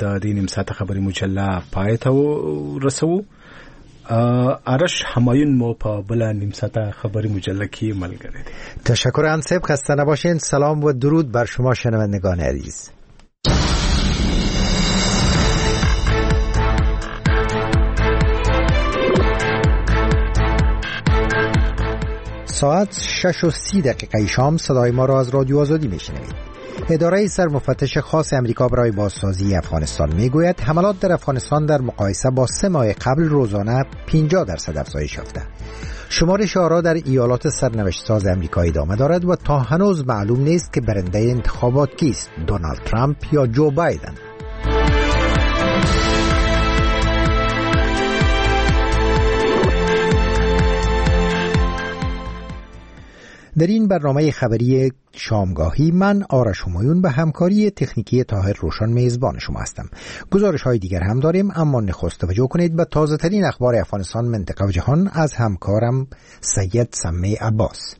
د دې نیم ساعت خبري مجله پای ته رسو. آرش همایون مو په بل نیم ساعت خبری مجله کی ملګری دی. تشکر انصب، خسته نباشین. سلام و درود بر شما شنوندگان عزیز. ساعت 6:30 شام صدای ما را از رادیو آزادی میشنوید. اداره سرمفتش خاص امریکا برای بازسازی افغانستان میگوید حملات در افغانستان در مقایسه با 3 ماه قبل روزانه 50% افزایش یافته. شمارش آرا در ایالات سرنوشت ساز امریکا ادامه دارد و تا هنوز معلوم نیست که برنده انتخابات کیست، دونالد ترامپ یا جو بایدن. در این برنامه خبری شامگاهی من آرش همایون به همکاری تکنیکی طاهر روشن میزبان شما هستم. گزارش های دیگر هم داریم، اما نخست توجه کنید به تازه ترین اخبار افغانستان، منطقه و جهان از همکارم سید سمی عباس.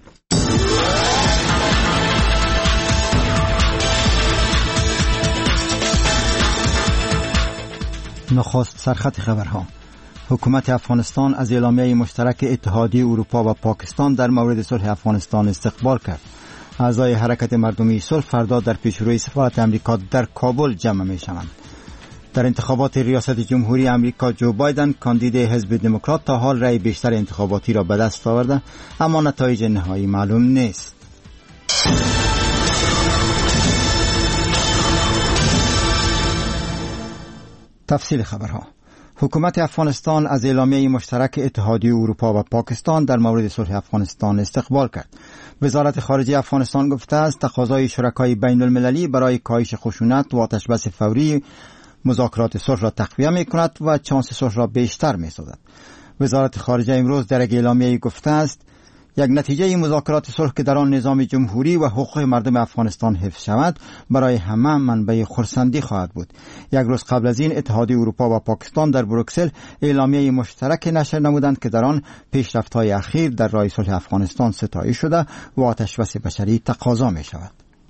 نخست سرخط خبرها. حکومت افغانستان از اعلامیه مشترک اتحادیه اروپا و پاکستان در مورد صلح افغانستان استقبال کرد. اعضای حرکت مردمی صلح فردا در پیشروی سفارت امریکا در کابل جمع می‌شوند. در انتخابات ریاست جمهوری امریکا جو بایدن کاندید حزب دموکرات تا حال رأی بیشتر انتخاباتی را به دست آورده، اما نتایج نهایی معلوم نیست. تفصیل خبرها. حکومت افغانستان از اعلامیه مشترک اتحادیه اروپا و پاکستان در مورد صلح افغانستان استقبال کرد. وزارت خارجه افغانستان گفته است تقاضای شرکای بین المللی برای کاهش خشونت و آتشبس فوری مذاکرات صلح را تقویت می‌کند و چانس صلح را بیشتر می‌سازد. وزارت خارجه امروز در یک اعلامیه گفته است یک نتیجه مذاکرات صلح که در آن نظام جمهوری و حقوق مردم افغانستان حفظ شود برای همه منبع خرسندی خواهد بود. یک روز قبل از این اتحادیه اروپا و پاکستان در بروکسل اعلامیه مشترک نشر نمودند که در آن پیشرفت‌های اخیر در راه صلح افغانستان ستایش شده و آتشبس بشری تقاضا می شود.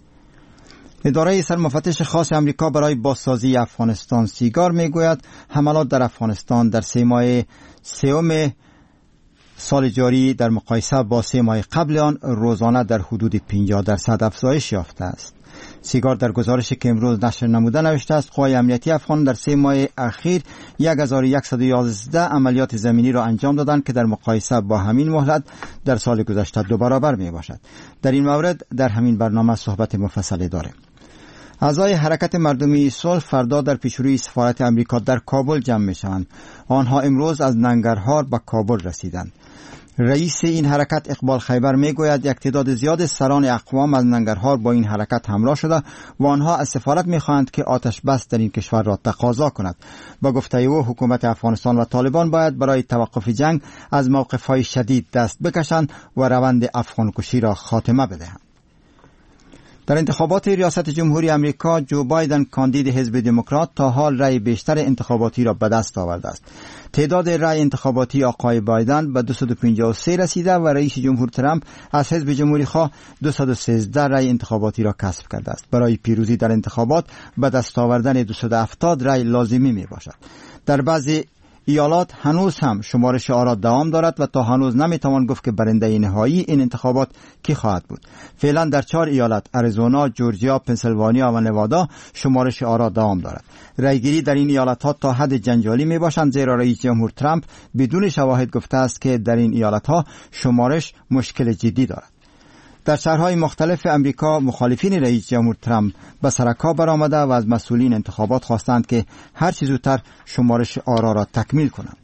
اداره سرمفتش خاص امریکا برای بازسازی افغانستان سیگار میگوید حملات در افغانستان در 3 ماه سوم سال جاری در مقایسه با 3 ماه قبل آن روزانه در حدود 50% افزایش یافته است. سیگار در گزارشی که امروز نشر نموده نوشته است قوای امنیتی افغان در 3 ماه اخیر 1111 عملیات زمینی را انجام دادند که در مقایسه با همین مهلت در سال گذشته 2 برابر می باشد. در این مورد در همین برنامه صحبت مفصلی داریم. اعضای حرکت مردمی صلح فردا در پیشروی سفارت امریکا در کابل جمع می شوند. آنها امروز از ننگرهار به کابل رسیدند. رئیس این حرکت اقبال خیبر می گوید یک تعداد زیاد سران اقوام از ننگرهار با این حرکت همراه شده و آنها از سفارت می خواهند که آتش بس در این کشور را تقاضا کند. با گفته او حکومت افغانستان و طالبان باید برای توقف جنگ از موقف‌های شدید دست بکشند و روند افغان کشی را خاتمه بدهند. در انتخابات ریاست جمهوری امریکا جو بایدن کاندید حزب دموکرات تا حال رأی بیشتر انتخاباتی را به دست آورده است. تعداد رأی انتخاباتی آقای بایدن به 253 رسیده و رئیس جمهور ترامپ از حزب جمهوری خواه 213 رأی انتخاباتی را کسب کرده است. برای پیروزی در انتخابات به دست آوردن 270 رأی لازمی می باشد. در بعضی ایالات هنوز هم شمارش آرا دوام دارد و تا هنوز نمیتوان گفت که برنده نهایی این انتخابات کی خواهد بود. فعلا در 4 ایالت اریزونا، جورجیا، پنسیلوانیا و نوادا شمارش آرا دوام دارد. رأیگیری در این ایالت ها تا حد جنجالی می باشند زیرا رئیس جمهور ترامپ بدون شواهد گفته است که در این ایالت ها شمارش مشکل جدی دارد. در شهرهای مختلف امریکا مخالفین رئیس جمهور ترامپ به سرکا برآمده و از مسئولین انتخابات خواستند که هر چه زودتر شمارش آرا را تکمیل کنند.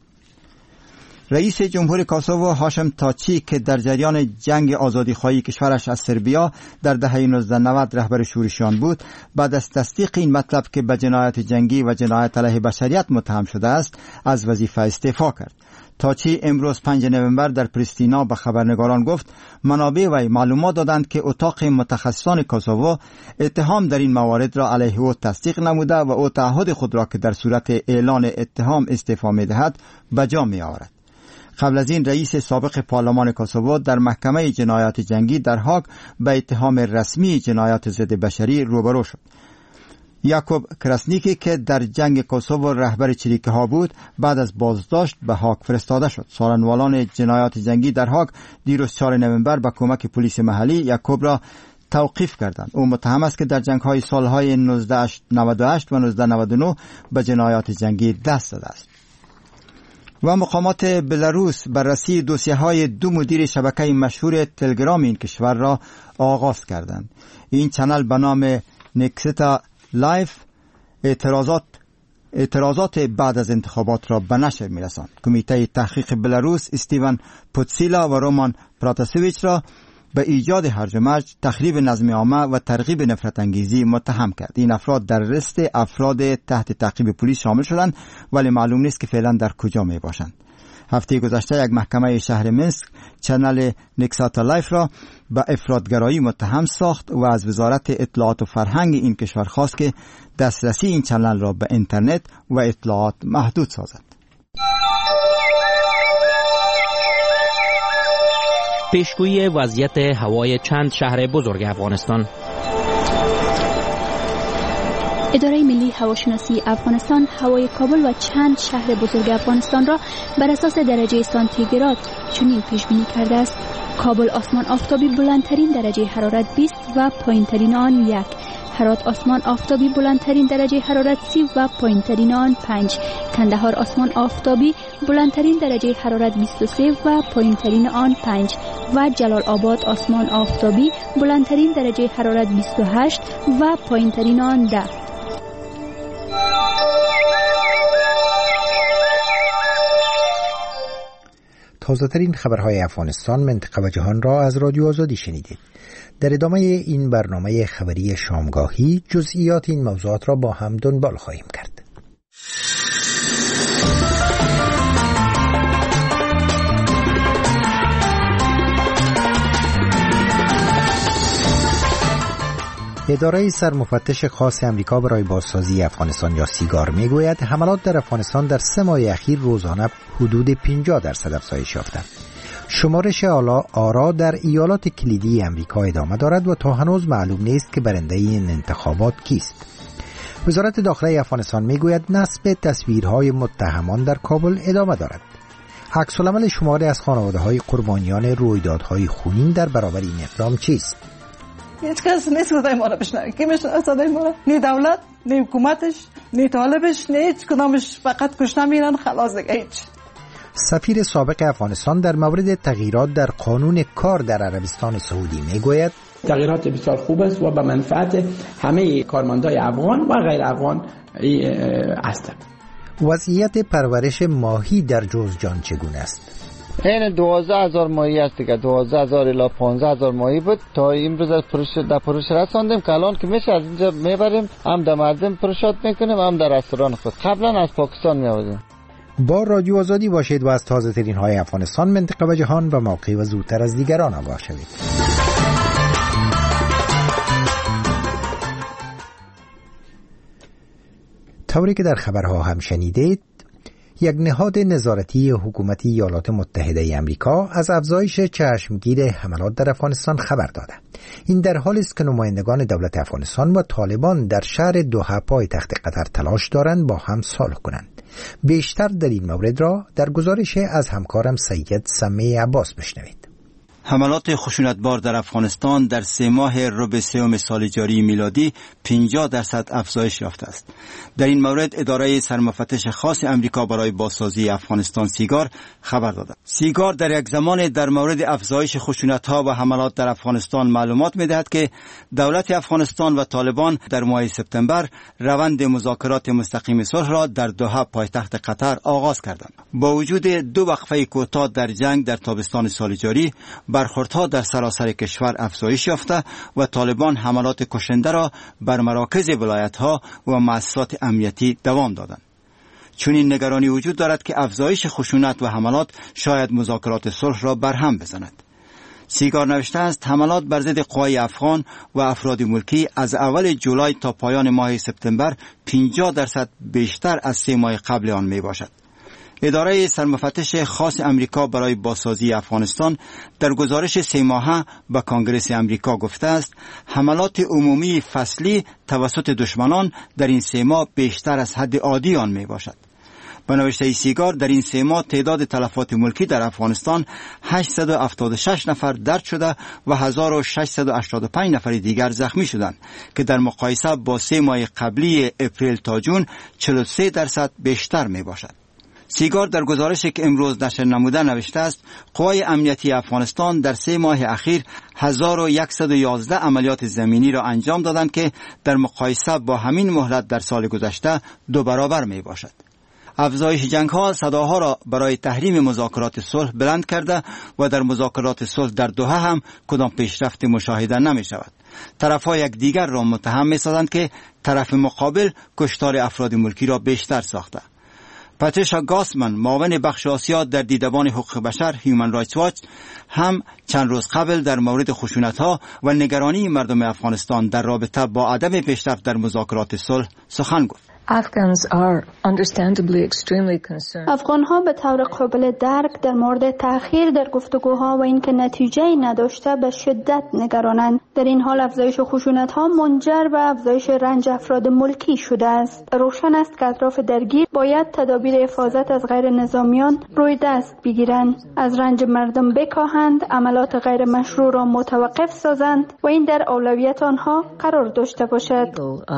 رئیس جمهور کوسوو هاشم تاچی که در جریان جنگ آزادیخواهی کشورش از سربیا در دهه 1990 رهبر شورشیان بود، بعد از تصدیق این مطلب که به جنایت جنگی و جنایت علیه بشریت متهم شده است، از وظیفه استعفا کرد. تاچی امروز 5 نوامبر در پریستینا به خبرنگاران گفت منابع وی معلومات دادند که اتاق متخصصان کوسوو اتهام در این موارد را علیه او تصدیق نموده و او تعهد خود را که در صورت اعلان اتهام استعفا می‌دهد به جا می‌آورد. قبل از این رئیس سابق پارلمان کوسوو در محکمه جنایات جنگی در هاگ به اتهام رسمی جنایات ضد بشری روبرو شد. یاکوب کراسنیکی که در جنگ کوسوو رهبر چریکه ها بود بعد از بازداشت به هاگ فرستاده شد. سالنوالان جنایات جنگی در هاگ دیروز 4 نوامبر با کمک پلیس محلی یاکوب را توقیف کردند. او متهم است که در جنگ‌های سالهای 1998 و 1999 به جنایات جنگی دست داده است. و مقامات بلاروس بررسی دوسیه‌های 2 مدیر شبکه مشهور تلگرام این کشور را آغاز کردند. این چنل به نام نکستا لایف اعتراضات بعد از انتخابات را به نشر می‌رساند. کمیته تحقیق بلاروس استیون پوتسیلا و رومان پراتاسویچ را به ایجاد هرج و مرج، تخریب نظم عامه و ترغیب نفرت انگیزی متهم کرد. این افراد در رست افراد تحت تعقیب پلیس شامل شدند ولی معلوم نیست که فعلا در کجا می باشند. هفته گذشته یک محکمه شهر منسک چنل نکساتا لایف را به افراطگرایی متهم ساخت و از وزارت اطلاعات و فرهنگ این کشور خواست که دسترسی این چنل را به اینترنت و اطلاعات محدود سازد. پیشگویی وضعیت هوای چند شهر بزرگ افغانستان. اداره ملی هواشناسی افغانستان هوای کابل و چند شهر بزرگ افغانستان را بر اساس درجه سانتیگراد چنین پیش بینی کرده است: کابل آسمان آفتابی بلندترین درجه حرارت 20 و پایینترین آن 1. هرات آسمان آفتابی بلندترین درجه حرارت 30 و پایینترین آن 5. کندهار آسمان آفتابی بلندترین درجه حرارت 23 و پایینترین آن 5 و جلال آباد آسمان آفتابی بلندترین درجه حرارت 28 و پایینترین آن 10. تازه‌ترین خبرهای افغانستان، منطقه و جهان را از رادیو آزادی شنیدید. در ادامه این برنامه خبری شامگاهی جزئیات این موضوعات را با هم دنبال خواهیم کرد. اداره سرمفتش خاص امریکا برای بازسازی افغانستان یا سیگار میگوید حملات در افغانستان در 3 ماه اخیر روزانه حدود 50% افزایش یافته. شمارش آرا در ایالات کلیدی امریکا ادامه دارد و تا هنوز معلوم نیست که برنده این انتخابات کیست. وزارت داخلی افغانستان میگوید نصب تصویرهای متهمان در کابل ادامه دارد. عکس‌العمل شماری از خانواده‌های قربانیان رویدادهای خونین در برابر این اقدام چیست؟ هیچ کس نیست صدای ما را بشنوه. کی میشنوه صدای ما را؟ نه دولت، نه حکومتش، نه طالبش، نه هیچ کدامش. فقط کشته میرن، خلاص دیگه هیچ. سفیر سابق افغانستان در مورد تغییرات در قانون کار در عربستان سعودی میگوید تغییرات بسیار خوب است و به منفعت همه کارمندای افغان و غیر افغان است. وضعیت پرورش ماهی در جوزجان چگونه است؟ این 12,000 ماهی است دیگه. 12,000 الی 15,000 ماهی بود تا امروز از پروش رساندیم که الان که میشه از اینجا میبریم، هم در مردم پروشات میکنیم، هم در رستوران خود. قبلا از پاکستان میآوردیم. با رادیو آزادی باشید و از تازه ترین های افغانستان، منطقه و جهان و موقعی و زودتر از دیگران آگاه شوید. طوری که در خبرها هم شنیدید، یک نهاد نظارتی حکومتی ایالات متحده امریکا از افزایش چشمگیر حملات در افغانستان خبر داده. این در حالی است که نمایندگان دولت افغانستان و طالبان در شهر دوحه پایتخت قطر تلاش دارند با هم صلح کنند. بیشتر در این مورد را در گزارش از همکارم سید سمی عباس بشنوید. حملات خشونتبار در افغانستان در 3 ماه ربع سوم سال جاری میلادی 50% افزایش یافته است. در این مورد اداره سرمفتش خاص امریکا برای بازسازی افغانستان سیگار خبر داده. سیگار در یک زمان در مورد افزایش خشونت‌ها و حملات در افغانستان معلومات می‌دهد که دولت افغانستان و طالبان در ماه سپتامبر روند مذاکرات مستقیم صلح را در دوحه پایتخت قطر آغاز کردند. با وجود 2 وقفه کوتاه در جنگ در تابستان سال جاری، برخوردها در سراسر کشور افزایش یافته و طالبان حملات کشنده را بر مراکز ولایت‌ها و مؤسسات امنیتی دوام دادند. چون این نگرانی وجود دارد که افزایش خشونت و حملات شاید مذاکرات صلح را برهم بزند. سیگار نوشته است حملات بر ضد قوای افغان و افراد ملکی از اول جولای تا پایان ماه سپتامبر 50% بیشتر از 3 ماه قبل آن می باشد. اداره سرمفتش خاص امریکا برای بازسازی افغانستان در گزارش 3 ماهه به کنگره امریکا گفته است حملات عمومی فصلی توسط دشمنان در این 3 ماه بیشتر از حد عادی آن می باشد. به نوشته سیگار در این 3 ماه تعداد تلفات ملکی در افغانستان 876 نفر درد شده و 1685 نفر دیگر زخمی شدند که در مقایسه با 3 ماه قبلی اپریل تا جون 43% بیشتر می باشد. سیگار در گزارشی که امروز نشر نموده نوشته است قوای امنیتی افغانستان در 3 ماه اخیر 1111 عملیات زمینی را انجام دادند که در مقایسه با همین مهلت در سال گذشته 2 برابر می باشد. افزایش جنگ ها صداها را برای تحریم مذاکرات صلح بلند کرده و در مذاکرات صلح در دوحه هم کدام پیشرفت مشاهده نمی شود. طرف ها یک دیگر را متهم می سازند که طرف مقابل کشتار افراد ملکی را بیشتر ساخته. پاتریشا گاسمن معاون بخش آسیا در دیدبان حقوق بشر هیومن رایتس واچ هم چند روز قبل در مورد خشونت‌ها و نگرانی مردم افغانستان در رابطه با عدم پیشرفت در مذاکرات صلح سخن گفت. افغان‌ها به طور قابل درک در مورد تأخیر در گفتگوها و اینکه نتیجه‌ای نداشته به شدت نگرانند. در این حال افزایش خشونت‌ها منجر به افزایش رنج افراد ملکی شده است. روشن است که اطراف درگیر باید تدابیر حفاظت از غیر نظامیان روی دست بگیرند، از رنج مردم بکاهند، عملات غیر مشروع را متوقف سازند و این در اولویت آنها قرار داشته باشد.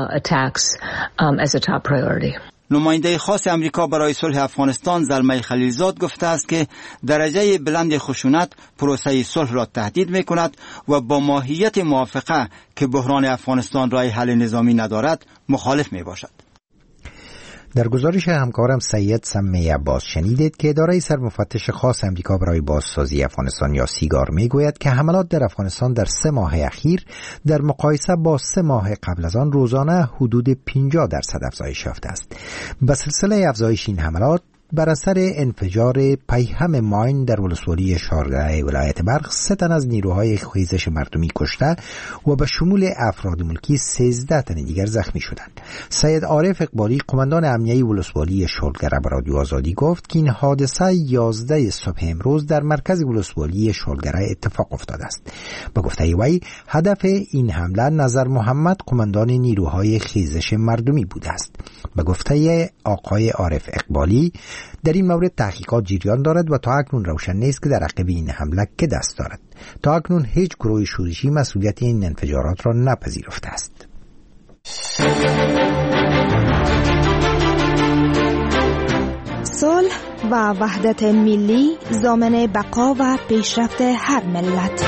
نماینده خاص امریکا برای صلح افغانستان زلمه خلیلزاد گفته است که درجه بلند خشونت پروسه صلح را تهدید می کند و با ماهیت موافقه که بحران افغانستان راه حل نظامی ندارد مخالف می باشد. در گزارش همکارم سید سمی عباس شنیدید که اداره سرمفتش خاص امریکا برای بازسازی افغانستان یا سیگار میگوید که حملات در افغانستان در 3 ماه اخیر در مقایسه با 3 ماه قبل از آن روزانه حدود 50% افزایش یافته است. به سلسله افزایش این حملات بر اثر انفجار پیهم ماین در ولسوالی شارگره ولایت بلخ 3 تن از نیروهای خیزش مردمی کشته و به شمول افراد ملکی 13 تن دیگر زخمی شدند. سید عارف اقبالی قماندان امنیه ولسوالی شارگره به رادیو آزادی گفت که این حادثه 11 صبح امروز در مرکز ولسوالی شارگره اتفاق افتاده است. به گفته وی هدف این حمله نظر محمد قماندان نیروهای خیزش مردمی بوده است. به گفته آقای عارف اقبالی در این مورد تحقیقات جریان دارد و تا اکنون روشن نیست که در عقب این حمله که دست دارد. تا اکنون هیچ گروه شورشی مسئولیت این انفجارات را نپذیرفته است. صلح و وحدت ملی ضامن بقا و پیشرفت هر ملت.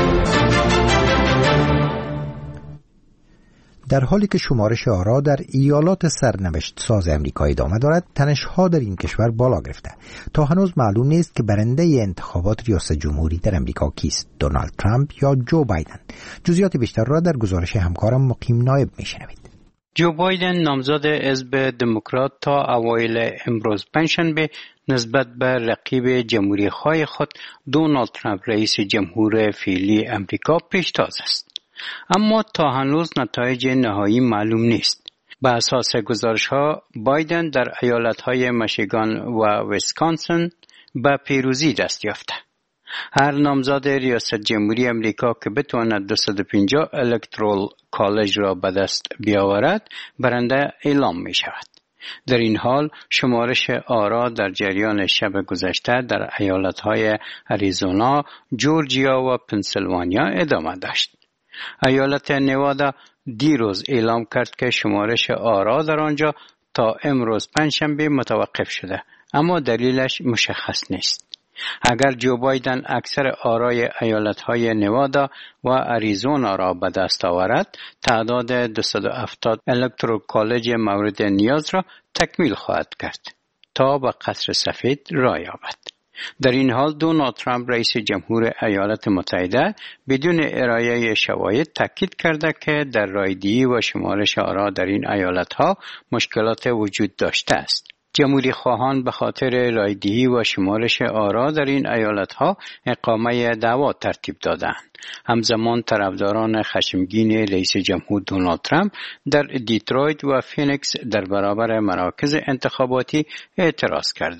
در حالی که شمارش آرا در ایالات سرنوشت ساز امریکا ادامه دارد، تنش‌ها در این کشور بالا گرفته. تا هنوز معلوم نیست که برنده انتخابات ریاست جمهوری در امریکا کیست، دونالد ترامپ یا جو بایدن. جزئیات بیشتر را در گزارش همکارم مقیم نایب میشنوید. جو بایدن نامزد حزب دموکرات تا اوایل امروز پنجشنبه نسبت به رقیب جمهوری‌خواه خود دونالد ترامپ رئیس جمهور فعلی امریکا پیشتاز است. اما تا هنوز نتایج نهایی معلوم نیست. به اساس گزارش‌ها بایدن در ایالت‌های میشیگان و ویسکانسن به پیروزی دست یافته. هر نامزد ریاست جمهوری امریکا که بتواند 250 الکترال کالج را به دست بیاورد برنده اعلام می شود. در این حال شمارش آرا در جریان شب گذشته در ایالت‌های اریزونا، جورجیا و پنسیلوانیا ادامه داشت. ایالت نوادا دیروز اعلام کرد که شمارش آرا در آنجا تا امروز پنجشنبه متوقف شده، اما دلیلش مشخص نیست. اگر جو بایدن اکثر آرای ایالت‌های نوادا و اریزونا را به دست آورد، تعداد 270 الکترال کالج مورد نیاز را تکمیل خواهد کرد تا به قصر سفید راه یابد. در این حال دونالد ترامپ رئیس جمهور ایالات متحده بدون ارائه شواهد تاکید کرده که در رایدهی و شمارش آرا در این ایالت‌ها مشکلات وجود داشته است. جمهوری خواهان به خاطر رایدهی و شمارش آرا در این ایالت‌ها اقامه دعوا ترتیب دادند. همزمان طرفداران خشمگین رئیس جمهور دونالد ترامپ در دیترویت و فینیکس در برابر مراکز انتخاباتی اعتراض کردند.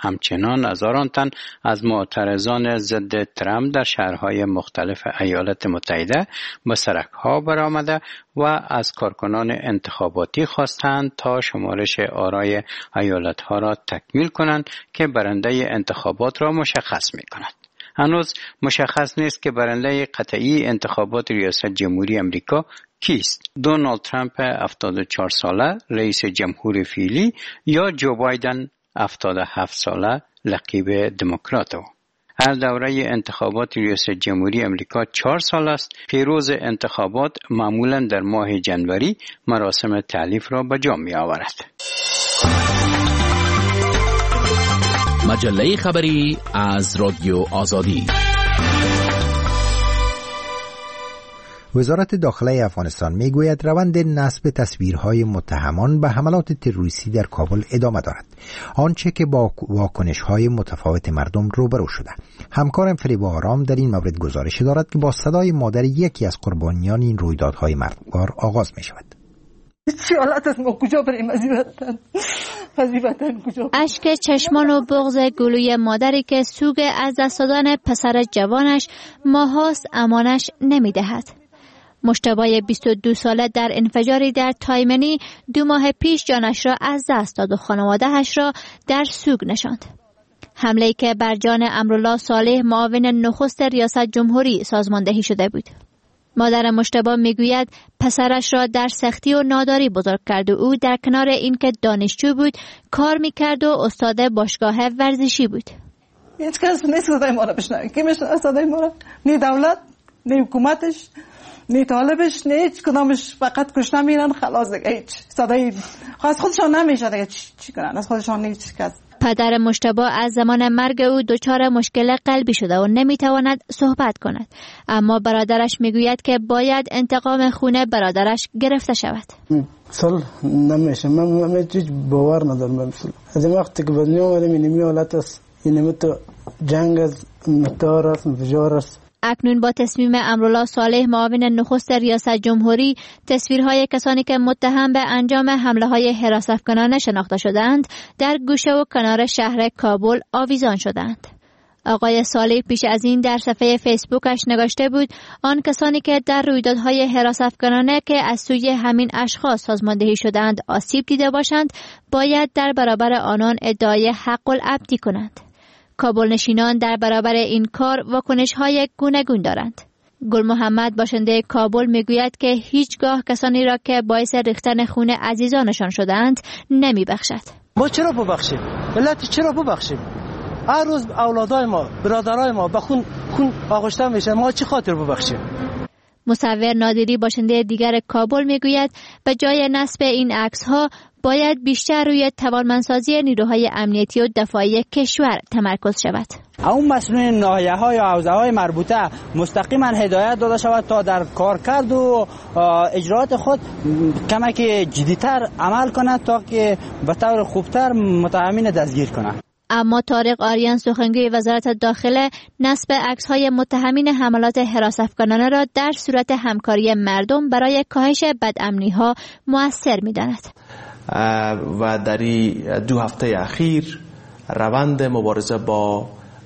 همچنان هزاران تن از معترضان ضد ترامپ در شهرهای مختلف ایالات متحده به سرک‌ها برآمده و از کارکنان انتخاباتی خواستند تا شمارش آرای ایالت‌ها را تکمیل کنند که برنده انتخابات را مشخص می‌کند. هنوز مشخص نیست که برنده قطعی انتخابات ریاست جمهوری امریکا کیست؟ دونالد ترامپ 74 ساله رئیس جمهور فعلی یا جو بایدن 77 ساله رقیب دموکرات او. هر دوره انتخابات ریاست جمهوری امریکا 4 سال است. پیروز انتخابات معمولا در ماه جنوری مراسم تألیف را به جا می آورد. مجله خبری از رادیو آزادی. وزارت داخله افغانستان میگوید روند نصب تصویرهای متهمان به حملات تروریستی در کابل ادامه دارد، آنچه که با واکنش‌های متفاوت مردم روبرو شده. همکارم فریبا آرام در این مورد گزارش دارد که با صدای مادر یکی از قربانیان این رویدادهای مرگبار آغاز می شود. اشک چشمان و بغض گلوی مادری که سوگ از دست دادن پسر جوانش ماهاست امانش نمی‌دهد. مشتبه 22 ساله در انفجاری در تایمنی 2 ماه پیش جانش را از دست داد و خانواده‌اش را در سوگ نشاند. حمله‌ای که بر جان امرالله صالح معاون نخست ریاست جمهوری سازماندهی شده بود. مادر مشتبه میگوید پسرش را در سختی و ناداری بزرگ کرد و او در کنار اینکه دانشجو بود کار میکرد و استاد باشگاه ورزشی بود. هیچ کس نیست صدای ما را بشنوه. کی میشنوه صدای ما را؟ نه دولت، نه حکومتش، نه طالبش، نه هیچ کدامش. فقط کشته میرن خلاص دیگه. هیچ صدای از خودشان نمیشه دیگه. چی کنن؟ از خودشان هیچ کس. پدر مشتبه از زمان مرگ او دچار مشکل قلبی شده و نمیتواند صحبت کند، اما برادرش میگوید که باید انتقام خون برادرش گرفته شود. صلح نمیشه. من هیچ باور ندارم به صلح. از وقتی که به دنیا اومدم این حالت است، این تو جنگ است، متار است، انفجار است. اکنون با تصمیم امرالله صالح معاون نخست ریاست جمهوری تصویرهای کسانی که متهم به انجام حمله‌های حراست‌افکنانه شناخته شدند در گوشه و کنار شهر کابل آویزان شدند. آقای صالح پیش از این در صفحه فیسبوکش نگاشته بود آن کسانی که در رویدادهای حراست‌افکنانه که از سوی همین اشخاص سازماندهی شدند آسیب دیده باشند باید در برابر آنان ادعای حق العبدی کنند. کابل نشینان در برابر این کار واکنش‌های گوناگون دارند. گل محمد باشنده کابل میگوید که هیچگاه کسانی را که باعث ریختن خون عزیزانشان شدند نمیبخشد. ما چرا ببخشیم؟ ملت چرا ببخشیم؟ هر روز اولادای ما، برادرای ما به خون آغشته میشه، ما چی خاطر ببخشیم؟ مصور نادری باشنده دیگر کابل میگوید به جای نصب این عکس‌ها باید بیشتر روی توانمندسازی نیروهای امنیتی و دفاعی کشور تمرکز شود. اون مسئولین ناحیه‌ها یا حوزه‌های مربوطه مستقیما هدایت داده شود تا در کارکرد و اجراات خود کمک جدی‌تر عمل کند تا که به طور خوبتر متهمین دستگیر کند. اما طارق آریان سخنگوی وزارت داخله نصب عکس‌های متهمین حملات حراست‌افکنانه را در صورت همکاری مردم برای کاهش بدامنی‌ها مؤثر می‌داند. و در 2 هفته اخیر روند مبارزه با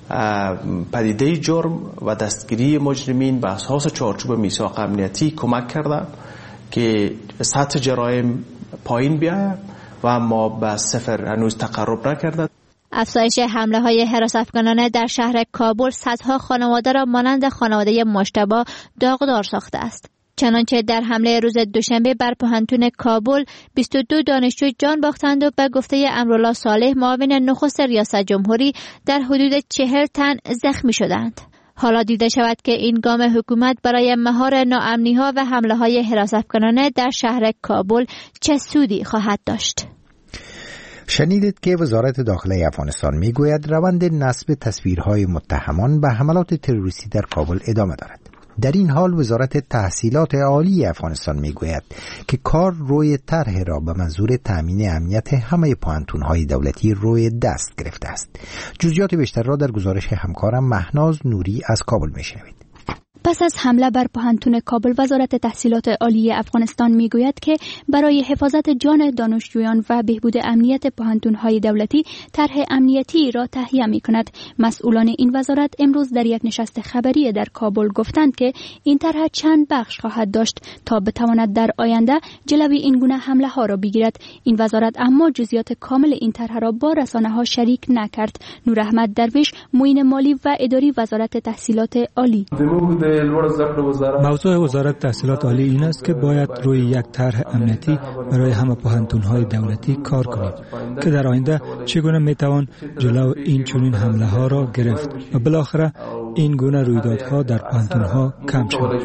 پدیده جرم و دستگیری مجرمین به اساس چارچوب میثاق امنیتی کمک کرده که سطح جرایم پایین بیاید و ما به صفر هنوز تقرب نکرده. افزایش حمله‌های حراست‌افکنانه در شهر کابل صدها خانواده را مانند خانواده مشتبه داغدار ساخته است. چنانچه در حمله روز دوشنبه بر پوهنتون کابل 22 دانشجو جان باختند و به گفته امرالله صالح معاون نخست ریاست جمهوری در حدود 40 تن زخمی شدند. حالا دیده شود که این گام حکومت برای مهار ناامنی‌ها و حمله‌های حراست‌افکنانه در شهر کابل چه سودی خواهد داشت. شنیدید که وزارت داخله افغانستان میگوید روند نصب تصویرهای متهمان به حملات تروریستی در کابل ادامه دارد. در این حال وزارت تحصیلات عالی افغانستان میگوید که کار روی طرح را به منظور تامین امنیت همه پوهنتون‌های دولتی روی دست گرفته است. جزئیات بیشتر را در گزارش همکارم مهناز نوری از کابل میشنوید. پس از حمله بر پوهنتون کابل، وزارت تحصیلات عالی افغانستان میگوید که برای حفاظت جان دانشجویان و بهبود امنیت پوهنتون‌های دولتی طرح امنیتی را تهیه می‌کند. مسئولان این وزارت امروز در یک نشست خبری در کابل گفتند که این طرح چند بخش خواهد داشت تا بتواند در آینده جلوی این گونه حمله‌ها را بگیرد. این وزارت اما جزئیات کامل این طرح را با رسانه‌ها شریک نکرد. نور احمد درویش، معین مالی و اداری وزارت تحصیلات عالی: موضوع وزارت تحصیلات عالی این است که باید روی یک طرح امنیتی برای همه پوهنتون‌های دولتی کار کنیم که در آینده چگونه میتوان جلو این چنین حمله‌ها را گرفت و بالاخره این گونه رویدادها در پوهنتون‌ها کم شود.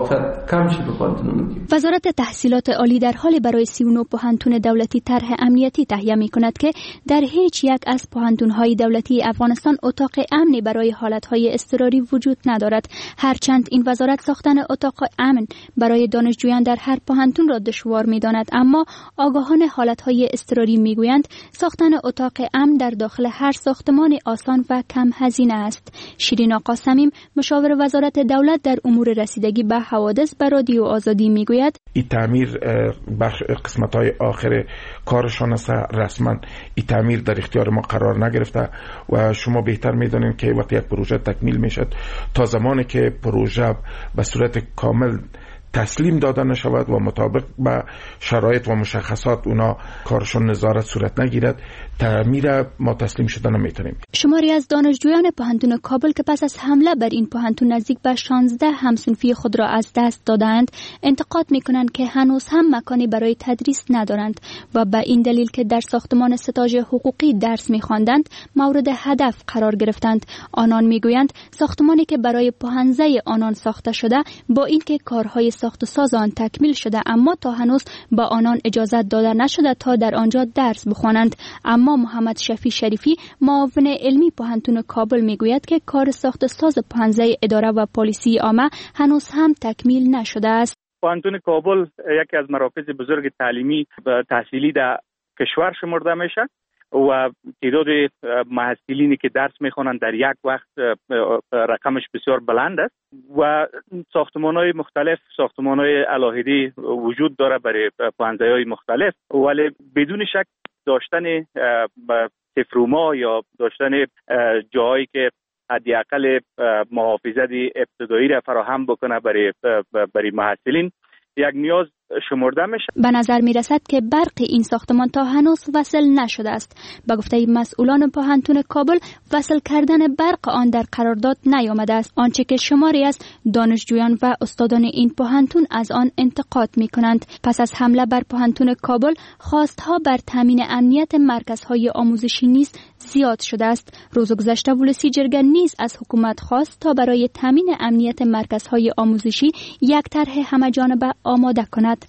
وزارت تحصیلات عالی در حال برای 39 پوهنتون دولتی طرح امنیتی تهیه می‌کند که در هیچ یک از پوهنتون‌های دولتی افغانستان اتاق امنی برای حالت‌های اضطراری وجود ندارد. هرچند این وزارت ساختن اتاق امن برای دانشجویان در هر پوهنتون را دشوار می‌داند، اما آگاهان حالت‌های اضطراری می‌گویند ساختن اتاق امن در داخل هر ساختمان آسان و کم هزینه است. شیرین آقا صمیم، مشاور وزارت دولت در امور رسیدگی به حوادث، به رادیو آزادی می‌گوید این تعمیر بخش قسمت‌های آخر کارشان است. رسما این تعمیر در اختیار ما قرار نگرفته و شما بهتر می‌دانید که وقتی یک پروژه تکمیل میشد تا زمانی که پروژه به صورت کامل تسلیم داده نشود و مطابق به شرایط و مشخصات اونا کارشون نظارت صورت نگیرد، تعمیر ما تسلیم شده نمیتونیم. شماری از دانشجویان پوهنتون کابل که پس از حمله بر این پوهنتون نزدیک به 16 همصنفی خود را از دست دادند، انتقاد میکنند که هنوز هم مکانی برای تدریس ندارند و به این دلیل که در ساختمان ستاژ حقوقی درس میخواندند مورد هدف قرار گرفتند. آنان میگویند ساختمانی که برای پوهنځی آنان ساخته شده، با اینکه کارهای ساخت و ساز آن تکمیل شده، اما تا هنوز با آنان اجازه داده نشده تا در آنجا درس بخوانند. اما محمد شفیع شریفی، معاون علمی پوهنتون کابل، میگوید که کار ساخت و ساز پوهنځی اداره و پلیسی عامه هنوز هم تکمیل نشده است. پوهنتون کابل یکی از مراکز بزرگ تعلیمی و تحصیلی در کشور شمرده میشه و تعداد محصلینی که درس میخوانند در یک وقت رقمش بسیار بلند است و ساختمان‌های مختلف، ساختمان‌های علاهدی وجود داره برای پوهنځی‌های مختلف، ولی بدون شک داشتن تفروما یا داشتن جایی که حداقل محافظت ابتدایی را فراهم بکنه برای محصلین یک نیاز شمرده میشه. به نظر می رسد که برق این ساختمان تا هنوز وصل نشده است. به گفته مسئولان پوهنتون کابل، وصل کردن برق آن در قرارداد نیامده است، آنچه که شماری از دانشجویان و استادان این پوهنتون از آن انتقاد می کنند. پس از حمله بر پوهنتون کابل، خواستها بر تامین امنیت مرکزهای آموزشی نیز زیاد شده است. روز گذشته ولسی جرگه نیز از حکومت خواست تا برای تامین امنیت مرکزهای آموزشی یک طرح همه‌جانبه آماده کند.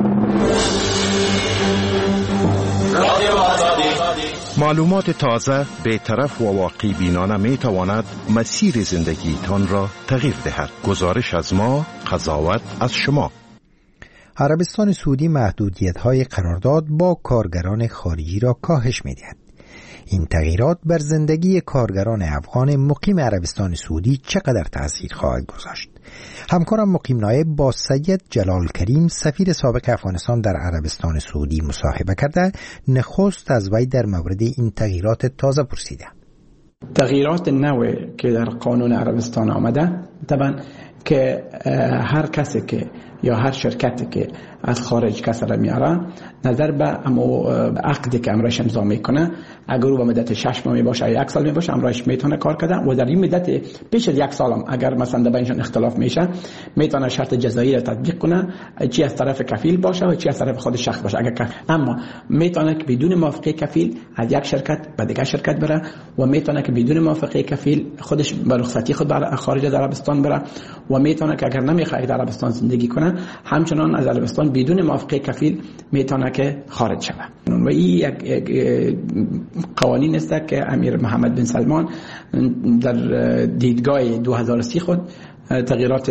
معلومات تازه، بی‌طرف و واقعی بینانه می تواند مسیر زندگیتان را تغییر دهد. گزارش از ما، قضاوت از شما. عربستان سعودی محدودیت‌های قرارداد با کارگران خارجی را کاهش می‌دهد. این تغییرات بر زندگی کارگران افغان مقیم عربستان سعودی چقدر تأثیر خواهد گذاشت؟ همکارم مقیم نایب با سید جلال کریم، سفیر سابق افغانستان در عربستان سعودی، مصاحبه کرده. نخست از وی در مورد این تغییرات تازه پرسیده. تغییرات نوعی که در قانون عربستان آمده، طبعا که هر کسی که یا هر شرکتی که از خارج کس را میاره، نظر به عقدی که امرایش امضا میکنه، اگر او به مدت 6 ماه باشه یا 1 سال باشه، امرایش میتونه کار کنه و در این مدت پیش از 1 سال هم اگر مثلا بینشان اختلاف میشه، میتونه شرط جزایی را تطبیق کنه، چی از طرف کفیل باشه و چی از طرف خود شخص باشه. اما میتونه که بدون موافقه کفیل از یک شرکت به دیگر شرکت بره و میتونه که بدون موافقه کفیل خودش به رخصتی خود بر خارج از عربستان بره و میتونه که اگر نمیخواد در عربستان زندگی کنه، همچنان از عربستان بدون موافقه کفیل میتونه که خارج شود. و این یک قوانین است که امیر محمد بن سلمان در دیدگاه 2030 خود تغییرات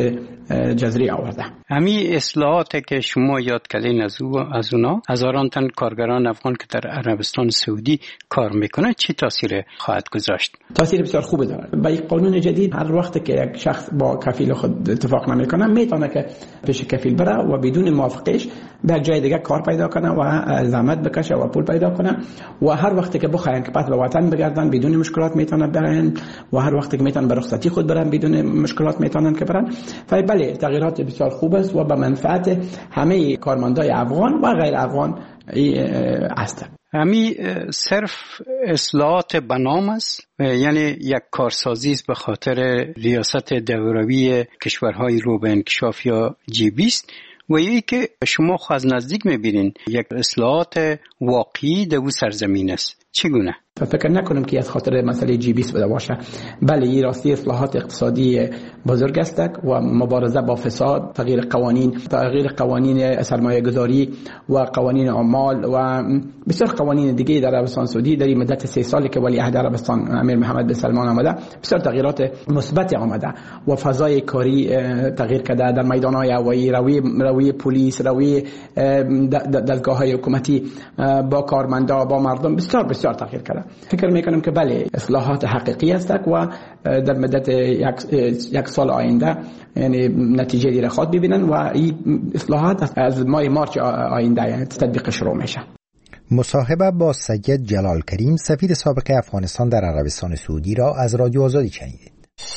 جزری آورده. همین اصلاحاتی که شما یاد کردین از اونا هزاران تن کارگران افغان که در عربستان سعودی کار میکنه چی تاثیر خواهد گذاشت؟ تاثیر بسیار خوبی داره. با این قانون جدید هر وقت که یک شخص با کفیل خود اتفاق نمیکنه میتونه که پیش کفیل بره و بدون موافقتش به جای دیگه کار پیدا کنه و زحمت بکشه و پول پیدا کنه و هر وقت که بخواین که پس به وطن بگردن بدون مشکلات میتونه برن و هر وقت که میتونن به رخصتی خود برن بدون مشکلات میتونن که برن. بله تغییرات بسیار خوب است و به منفعت همه کارمندای افغان و غیر افغان است. همین صرف اصلاحات بنام است، یعنی یک کارسازی است به خاطر ریاست دولوی کشورهای رو به انکشاف یا G20 و یکی که شما از نزدیک میبینین یک اصلاحات واقعی در او سرزمین است. چگونه؟ فکر نکنم که از خاطر مسئله G20 بوده باشه. بله این راستی اصلاحات اقتصادی بزرگ است و مبارزه با فساد، تغییر قوانین سرمایه گذاری و قوانین عمال و بسیار قوانین دیگه در عربستان سعودی در این مدت 3 سالی که ولی عهد عربستان امیر محمد بن سلمان آمده بسیار تغییرات مثبت آمده و فضای کاری تغییر کرده در میدان‌های هوایی، روی پلیس، روی دستگاه‌های حکومتی با کارمندا با مردم بسیار تغییر کرده. فکر میکنم که بله اصلاحات حقیقی است و در مدت یک سال آینده یعنی نتیجه دیره خود ببینن و این اصلاحات از ماه مارچ آینده یعنی تطبیق شروع میشه. مصاحبه با سید جلال کریم سفیر سابق افغانستان در عربستان سعودی را از رادیو آزادی شنیدید.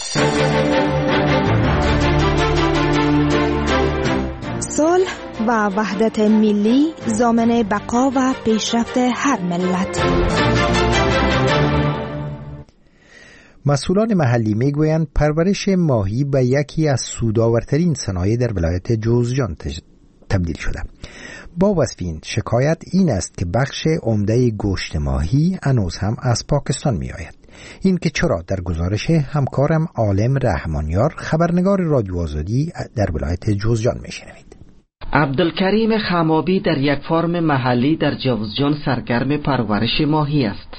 صلح و وحدت ملی ضامن بقا و پیشرفت هر ملت. مسئولان محلی میگویند پرورش ماهی به یکی از سودآورترین صنایع در ولایت جوزجان تبدیل شده. با وصف این شکایت این است که بخش عمده گوشت ماهی هنوز هم از پاکستان می آید. این که چرا در گزارش همکارم عالم رحمانیار خبرنگار رادیو آزادی در ولایت جوزجان می شنوید. عبدالکریم خمابی در یک فارم محلی در جوزجان سرگرم پرورش ماهی است.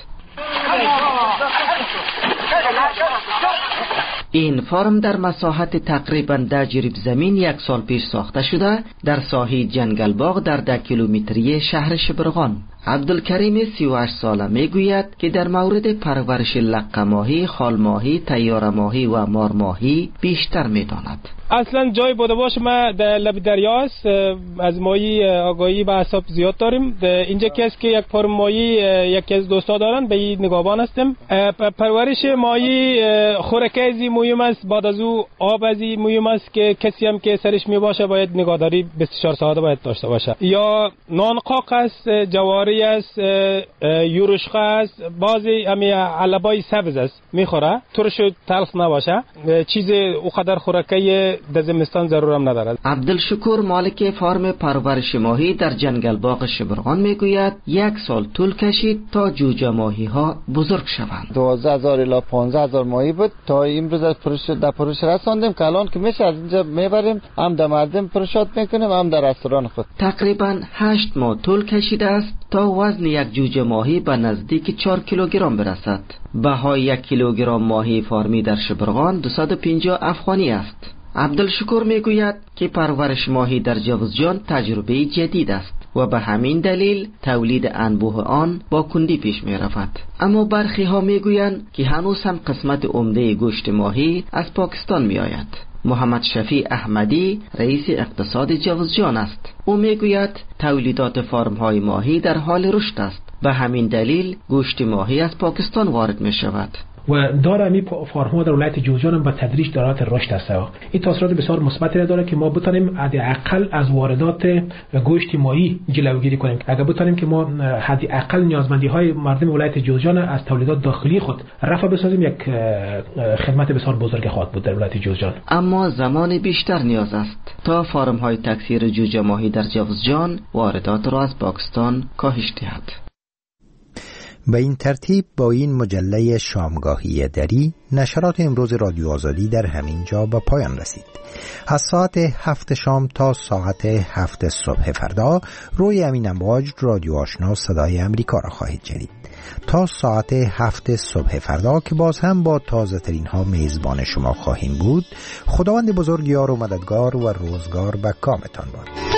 این فارم در مساحت تقریباً 10 جریب زمین 1 سال پیش ساخته شده در ساحه جنگلباغ در 10 کیلومتری شهر شبرغان. عبدالکریم 38 ساله میگوید که در مورد پرورش لقه ماهی، خال ماهی، تیاره ماهی و مار ماهی بیشتر میداند. اصلا جای بوده باشه ما در لب دریا است، از ماهی آگاهی به حساب زیاد داریم. اینجا کس که یک فارم ماهی یکی از دوستا دارن به این نگاهبان هستیم. پرورش ماهی خوراک ازی مهم است، بعد از او آب ازی مهم است که کسی هم که سرش می باشه باید نگاهداری 24 ساعته باید داشته باشه. یا نانقاق است، جواری است، یورشقه است، بعضی همین علبای سبز است میخوره، ترش تلخ نباشه، چیز او قدر خوراکی در زمستان ضرورم ندارد. عبدالشکور مالک فارم پرورش ماهی در جنگل باغ شبرغان میگوید 1 سال طول کشید تا جوجه ماهی ها بزرگ شوند. 12000 الی 15000 ماهی بود تا امروز از پروش رساندیم که الان که میشه از اینجا میبریم، هم در مردم پروشات میکنیم هم در رستوران خود. تقریبا 8 ماه طول کشیده است تا وزن یک جوجه ماهی به نزدیک 4 کیلوگرم برسد. بهای 1 کیلوگرم ماهی فارمی در شبرغان 250 افغانی است. عبدالشکور میگوید که پرورش ماهی در جوزجان تجربه جدید است و به همین دلیل تولید انبوه آن با کندی پیش می رفت. اما برخی ها میگویند که هنوز هم قسمت عمده گوشت ماهی از پاکستان می آید. محمد شفیع احمدی رئیس اقتصاد جوزجان است. او میگوید تولیدات فارم های ماهی در حال رشد است. به همین دلیل گوشت ماهی از پاکستان وارد می شود. و داره می فارم‌ها در ولایت جوزجان به تدریج دارات رشد است. این تاثیرات بسیار مثبتی داره که ما بتونیم حداقل از واردات گوشت ماهی جلوگیری کنیم. اگر بتونیم که ما حداقل نیازمندی‌های مردم ولایت جوزجان از تولیدات داخلی خود رفع بسازیم، یک خدمت بسیار بزرگ خواهد بود در ولایت جوزجان. اما زمان بیشتر نیاز است تا فارم‌های تکثیر جوجه ماهی در جوزجان واردات را از پاکستان کاهش دهد. به این ترتیب با این مجله شامگاهی دری نشرات امروز رادیو آزادی در همین جا به پایان رسید. از ساعت 7 شام تا ساعت 7 صبح فردا روی همین امواج رادیو آشنا صدای امریکا را خواهید شنید. تا ساعت 7 صبح فردا که باز هم با تازه ترین ها میزبان شما خواهیم بود. خداوند بزرگ یار و مددگار و روزگار به کامتان باد.